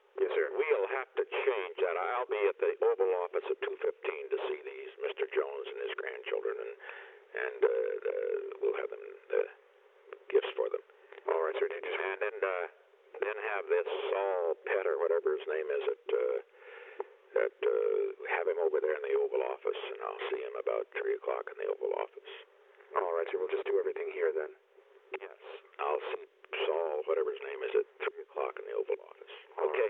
Yes, sir. We'll have to change that. I'll be at the Oval Office at 2:15 to see these Mr. Jones and his grandchildren, and we'll have them gifts for them. All right, sir. Did you And then have this Saul Pett or whatever his name is have him over there in the Oval Office, and I'll see him about 3 o'clock in the Oval Office. All right, sir. We'll just do everything here then. Yes, I'll see Saul, whatever his name is, at 3 o'clock in the Oval Office. All Okay.